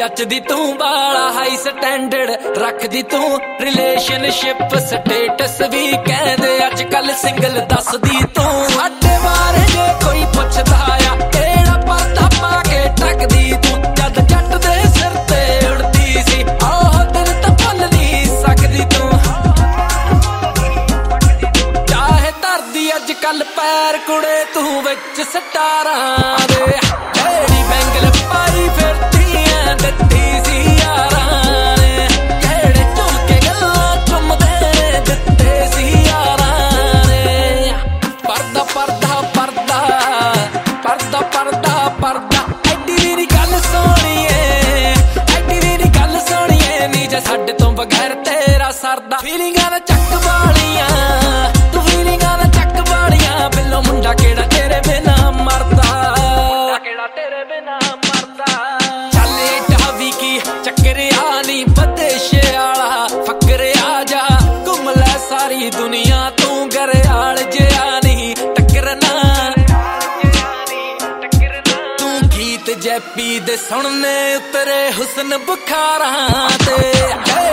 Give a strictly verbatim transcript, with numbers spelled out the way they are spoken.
जचदी तू बाला high standard रखदी तू रिलेशनशिप स्टेटस भी कहदे अजकल सिंगल दसदी तू साडे बारे जे कोई पुछदा आ केड़ा पर्दा पा के टकदी तू जद जट दे सिर ते उड़दी सी ओह दिल तां भुल नहीं सकदी तू चाहे धरदी अजकल पैर कुड़े तू विच सटारां दे जेड़ी बैंगल पाई फिरदी ऐ दित्ती सी यारां ने केड़े झुमके गल्लां चुमदे दित्ते सी यारां ने पर्दा पर्दा पर्दा पर्दा पर्दा पर्दा एडी मेरी गल सोहणीए एडी मेरी गल सोहणीए नी जे साडे तो बगैर तेरा सरदा फीलिंगां ने चक वालियां तू फीलिंगां ने चक वालियां बिल्लो मुंडा केड़ा तेरे बिना मरदा केड़ा तेरे बिना मरदा चल एडा वी की चक्कर आ नी बदेशे आला फकर आ जा घुम लै सारी दुनिया तू घरआल जिहा नहीं टकरना तू गीत जैपी दे सुनने उतरे हुस्न बुखारां ते